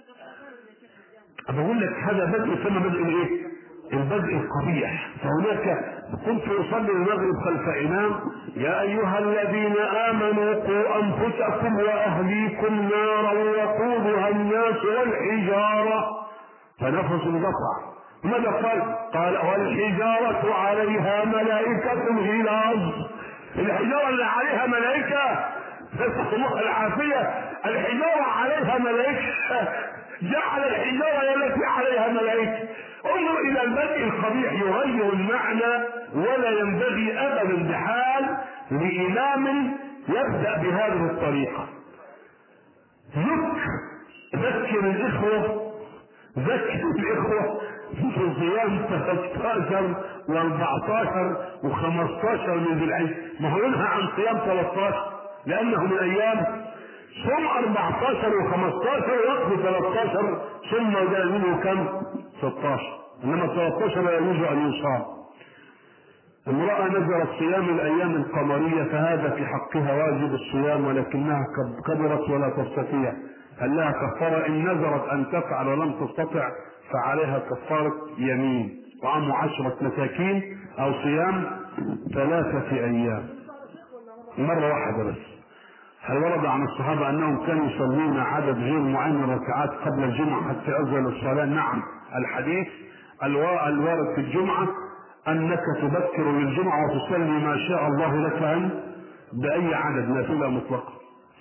S1: بقول لك هذا بدء ثم بدء الايه؟ البدء القبيح. فهناك كنت اصلي المغرب خلف امام: يا ايها الذين امنوا قوا انفسكم واهليكم نارا وقودها الناس والحجاره. فنفس القطع. ماذا قال؟ قال والحجاره عليها ملائكه غلاظ. الحجاره اللي عليها ملائكه نسأل الله العافيه. الحجاره عليها ملائكه، جعل الحجاره التي عليها ملائكه. انظر الى البدء القبيح يغير المعنى. ولا ينبغي ابدا بحال لامام يبدا بهذه الطريقه. ذكر ذكر الاخوه ذكر الاخوه في صيام ثلاثة عشر واربعة عشر وخمسة عشر من ذي الحجه. ما هو ينهى عن صيام ثلاثة عشر لانه من ايام. صم أربعة عشر وخمسة عشر وقت ثلاثة عشر ثم جاء منه كم؟ ستة عشر. انما ثلاثة عشر لا يجوز ان يصام. امرأة نزلت صيام الايام القمرية فهذا في حقها واجب الصيام ولكنها كبرت ولا تستطيع. هل لها كفارة؟ ان نذرت ان تفعل ولم تستطع فعليها كفارة يمين، طعام عشرة مساكين او صيام ثلاثة ايام. مرة واحدة بس. هل ورد عن الصحابة انهم كانوا يصلون عدد غير معين من الركعات قبل الجمعة حتى يؤذن الصلاة؟ نعم. الحديث الوارد في الجمعة انك تبكر للجمعة وتصلي ما شاء الله لك ان باي عدد نافلة مطلقة.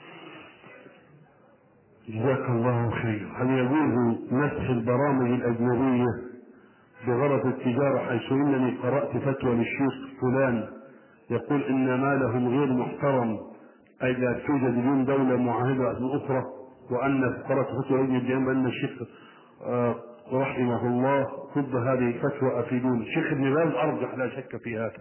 S1: جزاك الله خير. هل يجوز نسخ البرامج الاجنبية بغرض التجارة، حيث انني قرأت فتوى للشيخ فلان يقول ان مالهم غير محترم اي لا توجد اليوم دولة معاهدة اخرى، وان فقرة فتوى يجب بان الشيخ رحمه الله ضد هذه الفتوى أفيدون. الشيخ ابن باز أرجح لا شك في هذا.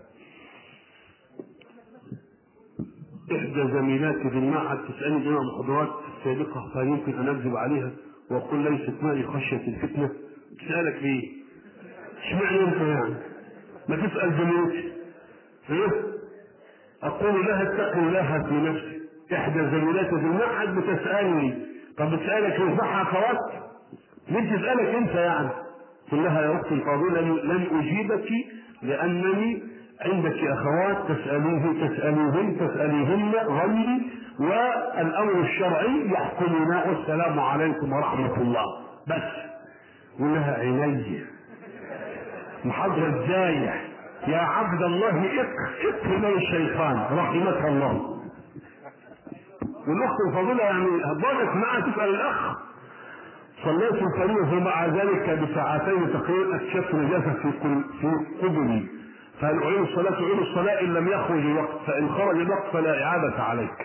S1: إحدى زميلاتي في المعهد تسألني جميع المحاضرات السابقة فهل يمكن أن أكذب عليها وأقول ليست معي خشية الفتنة؟ تسألك ليه؟ اشمعنى أنت يعني؟ ما تسأل زميلتي. إيه؟ أقول لها اتقي الله في نفسك. إحدى زميلاتي في المعهد بتسألني، طب بتسألك ينفعها أخوات؟ ليه تسألك أنت يعني؟ قل لها يا أختي الفاضلة لن أجيبك لأنني عندك أخوات تسأليه تسأليهن تسأليهن غيري والأمر الشرعي يحكمنا والسلام عليكم ورحمة الله بس. قل لها عيني محاضرة جاية يا عبد الله اقف من الشيطان رحمك الله. والأخت الفاضلة يعني ضلت معها تسأل الأخ صليت الفريضة ومع ذلك بساعتين تقريبا اكتشفت نجاسة في في قبلي فهل أعيد الصلاة؟ أعيد الصلاة إن لم يخرج الوقت، فإن خرج الوقت فلا إعادة عليك.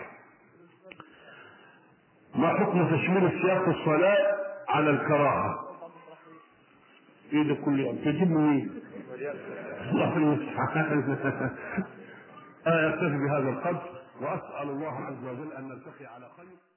S1: ما حكم تشميل السياق الصلاة على الكراهة؟ إيه ده كل يوم تجيب مني الله المستعان. أنا أكتفي بهذا القدر وأسأل الله عز وجل أن نلتقي على خير.